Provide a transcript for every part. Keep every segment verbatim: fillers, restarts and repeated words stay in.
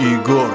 Егор.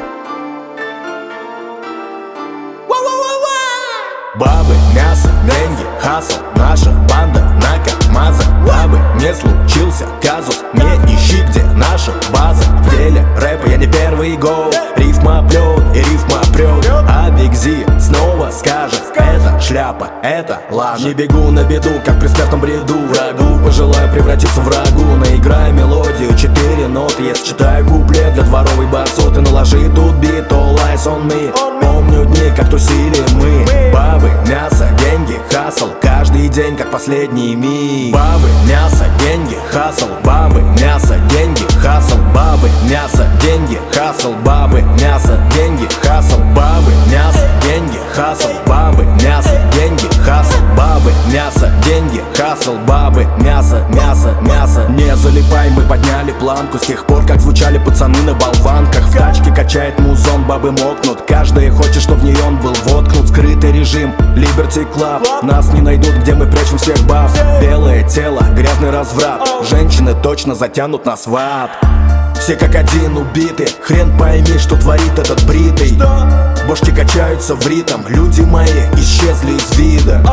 Бабы, мясо, деньги, хасл, наша банда на КамАЗах. Бабы, не случился казус, не ищи, где наша база. В деле рэпа я не первый год, рифма плет и рифма прет. А Биг Зи снова скажет: это шляпа, это лажа. Не бегу на беду, как при смертном бреду. Врагу пожелаю превратиться в рагу. Наиграю мелодию, четыре ноты. Я считаю куплет для дворовой басоты. Наложи тут бит, all eyes on me. Помню дни, как тусили мы. Бабы, мясо, деньги, хасл, каждый день как последний миг. Бабы, мясо, деньги, хасл, бабы, мясо, деньги, хасл, бабы, мясо, деньги, хасл, бабы, мясо, деньги, хасл, бабы, мясо, деньги, хасл, бабы, мясо, деньги, хасл, бабы, мясо, деньги, хасл, бабы, мясо, мясо, мясо. Не залипай, мы подняли планку с тех пор, как звучали пацаны на болванках. В тачке качает музон, бабы мокнут, каждый хочет, чтоб в нее он был воткнут. Скрытый режим, Liberty Club, нас не найдут, где мы прячем всех баб. Белое тело, грязный разврат, женщины точно затянут нас в ад. Все как один убиты, хрен пойми, что творит этот бритый. Бошки качаются в ритм, люди мои исчезли из вида.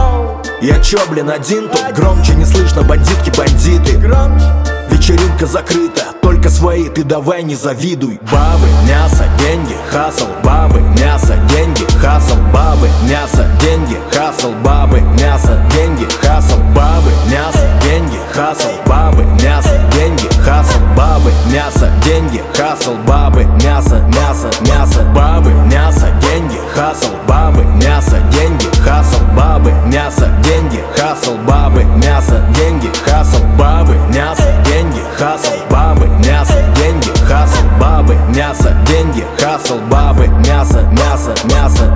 Я чё, блин, один тут? Громче не слышно, бандитки, бандиты. Вечеринка закрыта, только свои, ты давай не завидуй. Бабы, мясо, деньги, хасл, бабы, мясо, деньги, хасл, бабы, мясо, деньги, хасл, бабы, мясо, деньги, хасл, бабы, мясо, деньги, хасл, бабы, мясо, деньги, хасл, бабы, мясо, деньги, хасл, бабы, мясо, мясо, мясо. Бабы, мясо, деньги, хасл, бабы, мясо, деньги, хасл, бабы, мясо, деньги, хасл, бабы, мясо, деньги, хасл, бабы, мясо, деньги, хасл, бабы, мясо, деньги, хасл, бабы, мясо, деньги, хасл, бабы, мясо, мясо, мясо.